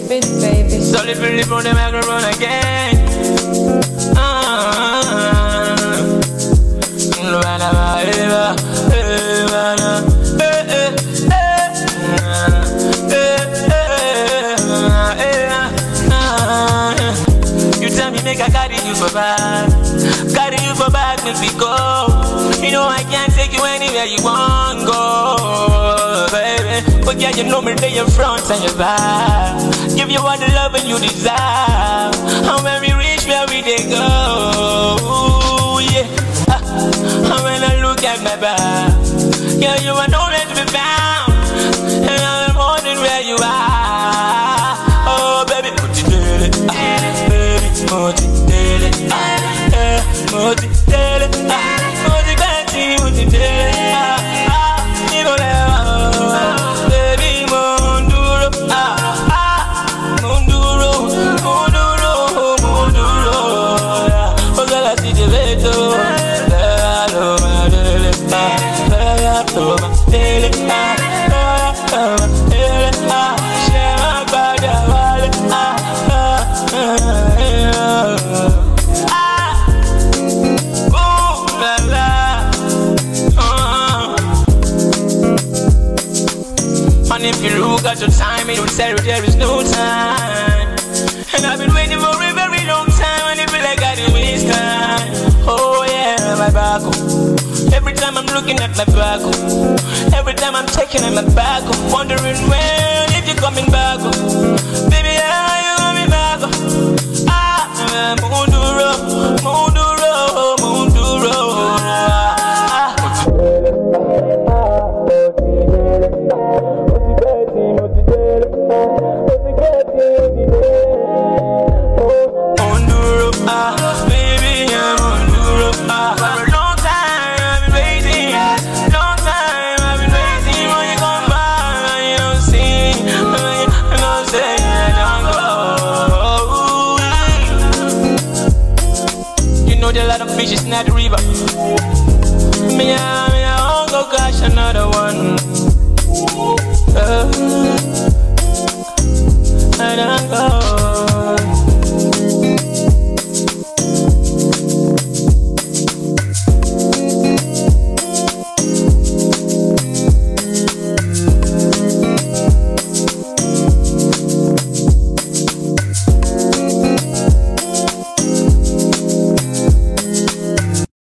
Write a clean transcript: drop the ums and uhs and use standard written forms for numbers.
spit, baby. Solid for live on the microphone again. You tell me make I carry you for back. Carry you for back, make me go. You know I can't take you anywhere you want go, baby. But yeah, you know me, they your front and your back. Give you all the love and you desire. And when we reach where we they go, yeah. And when I look at my back, yeah, you are nowhere to be found. And I'm wondering where you are. Oh, baby, put it daily, baby, put it daily, put it daily, put it daily, put it daily. Baby, Monduro, Monduro, Monduro, Monduro. Oh, girl, I see the veto. And if you look at your time, it will tell you there is no time. And I've been waiting for a very long time, and it feel like I didn't waste time. Oh yeah, my back. Every time I'm looking at my back, every time I'm checking at my back, wondering when if you're coming back, baby, are you coming back? Monduro, Monduro, Monduro. A lot of fishes in the river. Me, I won't go catch another one. I don't go.